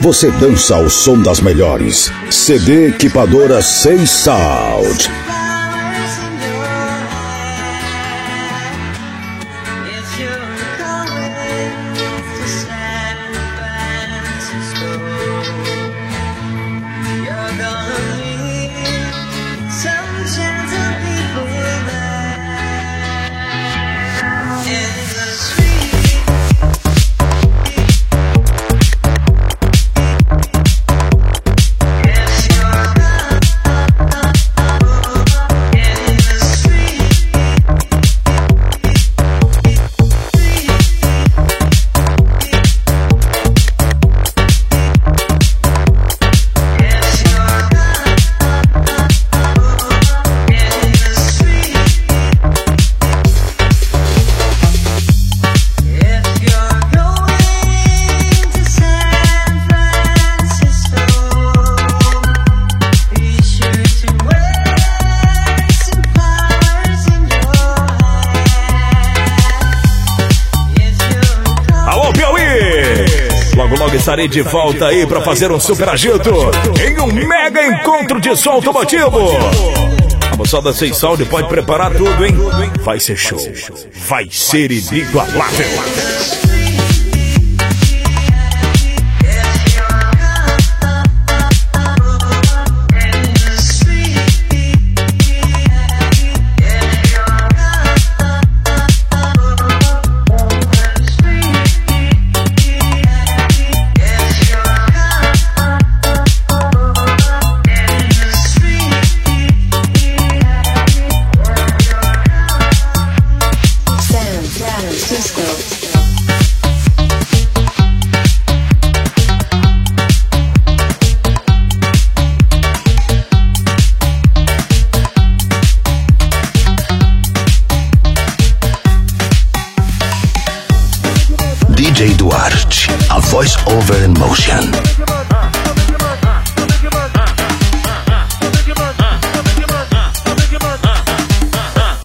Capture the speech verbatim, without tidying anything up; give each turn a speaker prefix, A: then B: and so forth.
A: você dança ao som das melhores. C D Equipadora Seis Sound.
B: Estarei de volta aí pra fazer um super agito em um mega encontro de som automotivo. A moçada Seis Sound pode preparar tudo, hein? Vai ser show, vai ser inigualável.
A: D J Duarte, a voice over in motion.